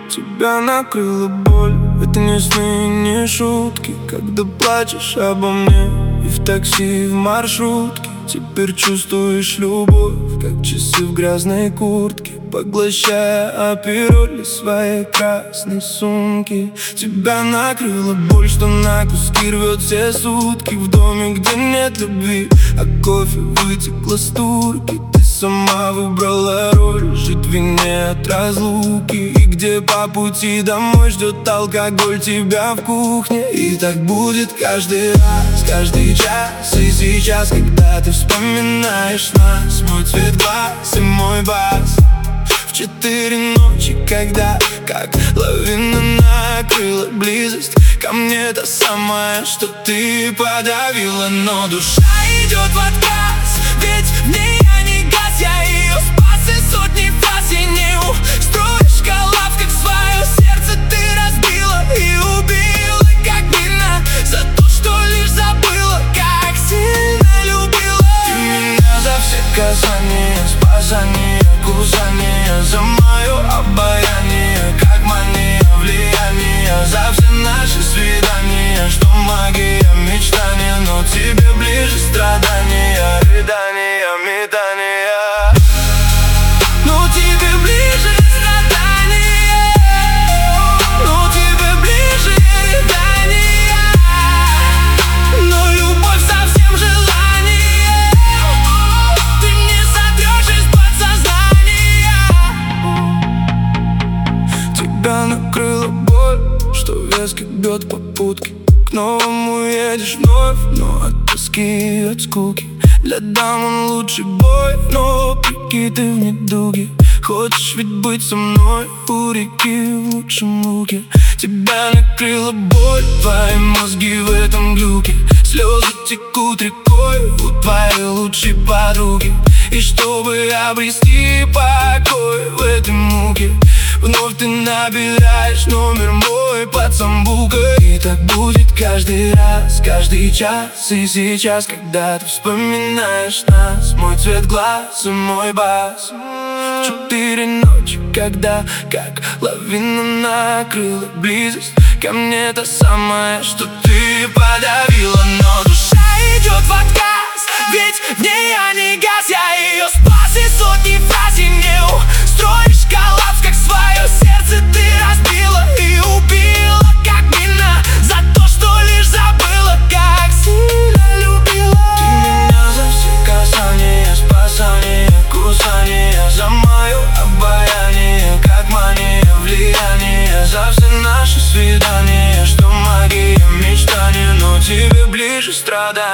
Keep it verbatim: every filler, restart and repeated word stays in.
Тебя накрыла боль, это не сны, не шутки. Когда плачешь обо мне и в такси, в маршрутке, теперь чувствуешь любовь, как часы в грязной куртке, поглощая апероли своей красной сумки. Тебя накрыла боль, что на куски рвет все сутки. В доме, где нет любви, а кофе вытекло с турки. Ты сама выбрала роль жить в вине от разлуки, и где по пути домой ждет алкоголь тебя в кухне. И так будет каждый раз, каждый час. И сейчас, когда ты вспоминаешь нас, мой цвет глаз и мой бас. В четыре ночи, когда как лавина накрыла близость ко мне, та самая, что ты подавила. Но душа идет в отказ, ведь в ней я не газ. Я ее спас из сотни фраз, и не устроишь коллапс, как свое сердце ты разбила и убила, как вина, за то, что лишь забыла, как сильно любила. Ты меня за все касания, спасания, кусания, за мое обаяние, как мания, влияние, за все наши свидания, что магия мечтания. Но тебе ближе страдания, рыдания, метания. Но тебе ближе страдания, но тебе ближе рыдания. Но любовь совсем желание, ты не сотрешь из подсознания. Тебя накрыла боль, что вески бьет попутки. К новому едешь вновь, но от тоски и от скуки. Для дам он лучший бой, но прикид ты в недуге. Хочешь ведь быть со мной у реки в лучшем луке. Тебя накрыла боль, твои мозги в этом глюке. Слезы текут рекой у твоей лучшей подруги. И чтобы обрести покой в этой муке, вновь ты набираешь номер мой под самбукой. И так будет каждый раз, каждый час. И сейчас, когда ты вспоминаешь нас, мой цвет глаз и мой бас. Четыре ночи, когда как лавина накрыла близость ко мне, та самая, что ты подавила. Но душа идет в отказ, ведь в ней я не газ. Я ее спас из сотни фраз, и не устроишь коллапс, как свое сердце ты разбила и убила, как вина, за то, что лишь забыла, как сильно любила. Ты меня за все касания, спасания, кусания, за мое обаяние, как мания, влияние, за все наши свидания, что магия мечтания. Но тебе ближе страдания.